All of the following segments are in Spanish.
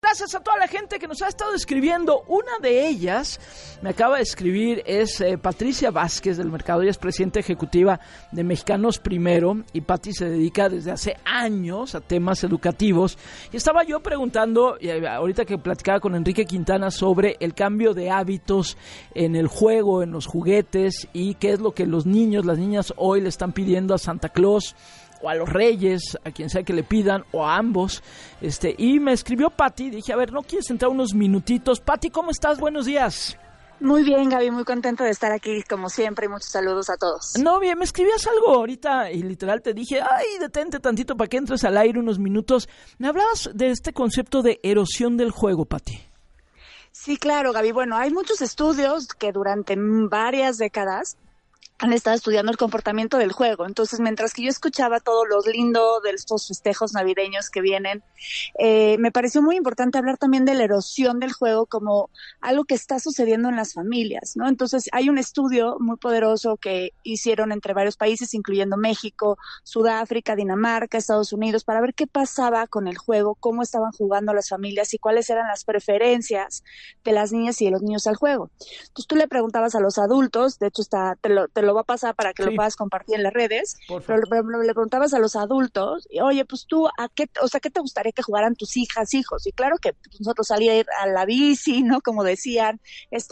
gracias a toda la gente que nos ha estado escribiendo. Una de ellas me acaba de escribir, es Patricia Vázquez del Mercado, ella es presidenta ejecutiva de Mexicanos Primero, y Pati se dedica desde hace años a temas educativos. Y estaba yo preguntando, ahorita que platicaba con Enrique Quintana, sobre el cambio de hábitos en el juego, en los juguetes, y qué es lo que los niños, las niñas hoy le están pidiendo a Santa Claus o a los Reyes, a quien sea que le pidan, o a ambos. Y me escribió Pati, dije, a ver, ¿no quieres entrar unos minutitos? Pati, ¿cómo estás? Buenos días. Muy bien, Gaby, muy contenta de estar aquí, como siempre, y muchos saludos a todos. No, bien, me escribías algo ahorita y literal te dije, ay, detente tantito para que entres al aire unos minutos. Me hablabas de este concepto de erosión del juego, Pati. Sí, claro, Gaby. Bueno, hay muchos estudios que durante varias décadas han estado estudiando el comportamiento del juego. Entonces, mientras que yo escuchaba todo lo lindo de estos festejos navideños que vienen, me pareció muy importante hablar también de la erosión del juego como algo que está sucediendo en las familias, ¿no? Entonces, hay un estudio muy poderoso que hicieron entre varios países, incluyendo México, Sudáfrica, Dinamarca, Estados Unidos, para ver qué pasaba con el juego, cómo estaban jugando las familias y cuáles eran las preferencias de las niñas y de los niños al juego. Entonces, tú le preguntabas a los adultos, de hecho te lo va a pasar para que lo puedas compartir en las redes, pero le preguntabas a los adultos, oye, pues tú, ¿qué te gustaría que jugaran tus hijos? Y claro que nosotros salía a ir a la bici, ¿no? Como decían,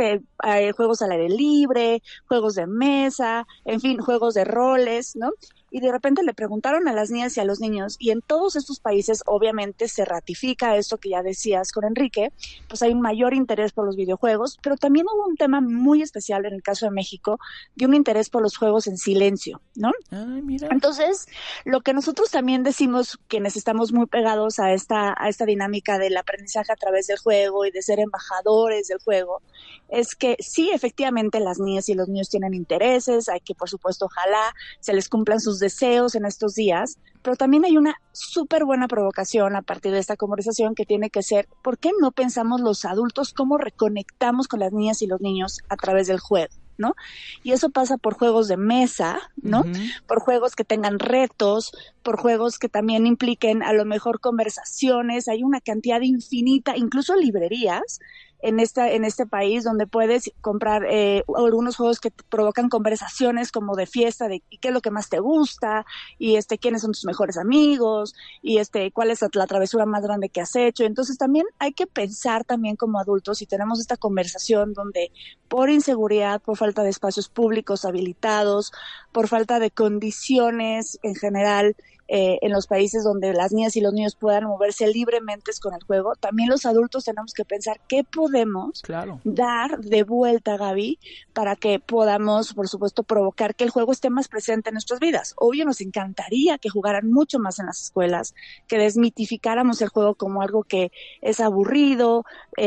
juegos al aire libre, juegos de mesa, en fin, juegos de roles, ¿no? Y de repente le preguntaron a las niñas y a los niños, y en todos estos países obviamente se ratifica esto que ya decías con Enrique, pues hay un mayor interés por los videojuegos, pero también hubo un tema muy especial en el caso de México, de un interés por los juegos en silencio, ¿no? Ay, mira. Entonces, lo que nosotros también decimos, quienes estamos muy pegados a esta dinámica del aprendizaje a través del juego y de ser embajadores del juego, es que sí, efectivamente, las niñas y los niños tienen intereses, hay que, por supuesto, ojalá se les cumplan sus deseos en estos días, pero también hay una súper buena provocación a partir de esta conversación que tiene que ser, ¿por qué no pensamos los adultos cómo reconectamos con las niñas y los niños a través del juego? ¿No? Y eso pasa por juegos de mesa, ¿no? Uh-huh. Por juegos que tengan retos, por juegos que también impliquen a lo mejor conversaciones. Hay una cantidad infinita, incluso librerías en este país donde puedes comprar algunos juegos que provocan conversaciones como de fiesta, de qué es lo que más te gusta, y quiénes son tus mejores amigos, y cuál es la travesura más grande que has hecho. Entonces también hay que pensar también como adultos, y tenemos esta conversación donde por inseguridad, por falta de espacios públicos habilitados, por falta de condiciones en general, en los países donde las niñas y los niños puedan moverse libremente con el juego, también los adultos tenemos que pensar qué podemos dar de vuelta, Gaby, para que podamos, por supuesto, provocar que el juego esté más presente en nuestras vidas. Obvio, nos encantaría que jugaran mucho más en las escuelas, que desmitificáramos el juego como algo que es aburrido,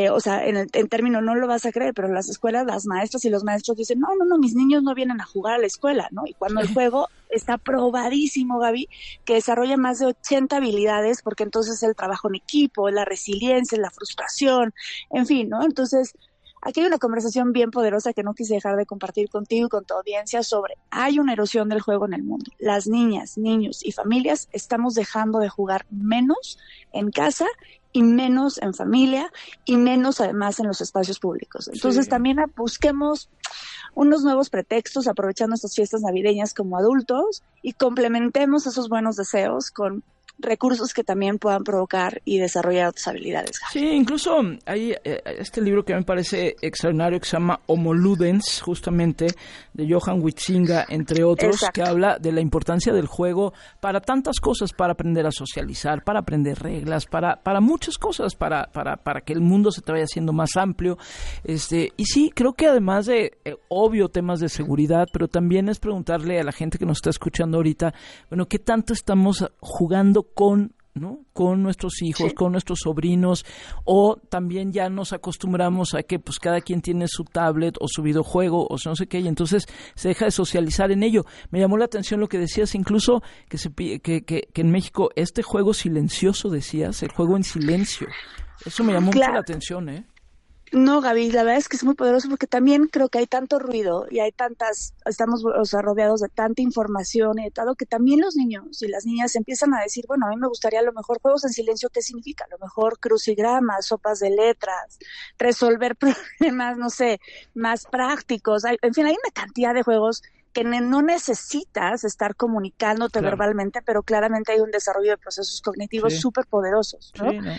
en términos, no lo vas a creer, pero en las escuelas las maestras y los maestros dicen, no, mis niños no vienen a jugar a la escuela, ¿no? Y cuando el juego está probadísimo, Gaby, que desarrolla más de 80 habilidades, porque entonces el trabajo en equipo, la resiliencia, la frustración, en fin, ¿no? Entonces, aquí hay una conversación bien poderosa que no quise dejar de compartir contigo y con tu audiencia sobre, hay una erosión del juego en el mundo. Las niñas, niños y familias estamos dejando de jugar menos en casa y menos en familia y menos además en los espacios públicos. Entonces también busquemos unos nuevos pretextos aprovechando estas fiestas navideñas como adultos y complementemos esos buenos deseos con recursos que también puedan provocar y desarrollar otras habilidades. Sí, incluso hay este libro que me parece extraordinario que se llama Homo Ludens, justamente, de Johan Huizinga, entre otros. Exacto. Que habla de la importancia del juego para tantas cosas, para aprender a socializar, para aprender reglas, para muchas cosas, para que el mundo se te vaya haciendo más amplio. Y sí, creo que además de, obvio, temas de seguridad, pero también es preguntarle a la gente que nos está escuchando ahorita, bueno, ¿qué tanto estamos jugando con nuestros hijos, sí, con nuestros sobrinos, o también ya nos acostumbramos a que pues cada quien tiene su tablet o su videojuego o no sé qué, y entonces se deja de socializar en ello? Me llamó la atención lo que decías, incluso que en México este juego silencioso, decías, el juego en silencio, eso me llamó mucho la atención, No, Gaby, la verdad es que es muy poderoso porque también creo que hay tanto ruido y hay estamos, o sea, rodeados de tanta información y de todo, que también los niños y las niñas empiezan a decir, bueno, a mí me gustaría a lo mejor juegos en silencio, ¿qué significa? A lo mejor crucigramas, sopas de letras, resolver problemas, no sé, más prácticos. En fin, hay una cantidad de juegos que no necesitas estar comunicándote verbalmente, pero claramente hay un desarrollo de procesos cognitivos súper poderosos, ¿no? Sí, ¿no?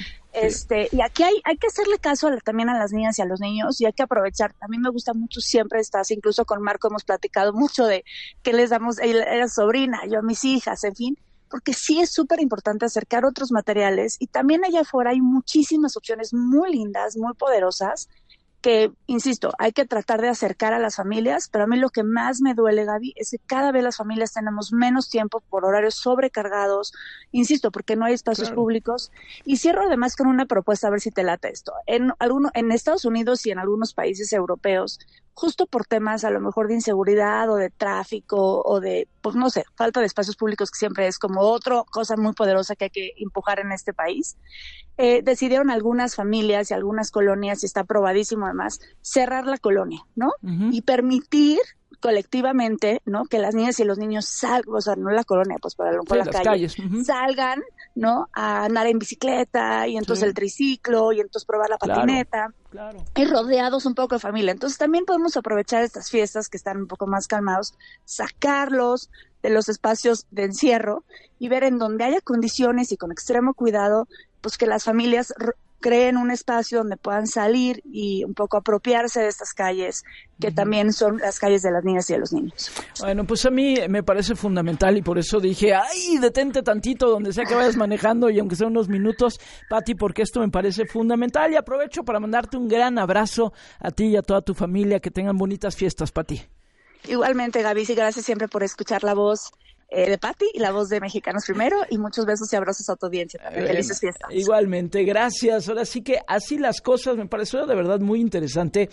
Y aquí hay que hacerle caso también a las niñas y a los niños, y hay que aprovechar. A mí me gusta mucho siempre incluso con Marco hemos platicado mucho de qué les damos, era sobrina, yo a mis hijas, en fin, porque sí es súper importante acercar otros materiales, y también allá afuera hay muchísimas opciones muy lindas, muy poderosas, que, insisto, hay que tratar de acercar a las familias, pero a mí lo que más me duele, Gaby, es que cada vez las familias tenemos menos tiempo por horarios sobrecargados, insisto, porque no hay espacios públicos. Y cierro además con una propuesta, a ver si te late esto. En Estados Unidos y en algunos países europeos, justo por temas a lo mejor de inseguridad o de tráfico o de, pues no sé, falta de espacios públicos, que siempre es como otra cosa muy poderosa que hay que empujar en este país, decidieron algunas familias y algunas colonias, y está probadísimo además, cerrar la colonia, ¿no? Uh-huh. Y permitir colectivamente, ¿no?, que las niñas y los niños salgan, o sea, no la colonia, pues para lo mejor la calle, calles. Uh-huh. Salgan, ¿no?, a andar en bicicleta, y entonces el triciclo, y entonces probar la patineta, y rodeados un poco de familia. Entonces también podemos aprovechar estas fiestas que están un poco más calmados, sacarlos de los espacios de encierro y ver en donde haya condiciones y con extremo cuidado, pues que las familias creen un espacio donde puedan salir y un poco apropiarse de estas calles, que también son las calles de las niñas y de los niños. Bueno, pues a mí me parece fundamental, y por eso dije, ¡ay, detente tantito donde sea que vayas manejando, y aunque sea unos minutos, Pati, porque esto me parece fundamental, y aprovecho para mandarte un gran abrazo a ti y a toda tu familia. Que tengan bonitas fiestas, Pati. Igualmente, Gaby, y gracias siempre por escuchar la voz de Pati y la voz de Mexicanos Primero, y muchos besos y abrazos a tu audiencia. Felices fiestas. Igualmente, gracias. Ahora sí que así las cosas, me pareció de verdad muy interesante,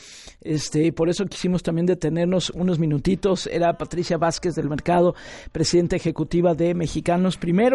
por eso quisimos también detenernos unos minutitos. Era Patricia Vázquez del Mercado, presidenta ejecutiva de Mexicanos Primero.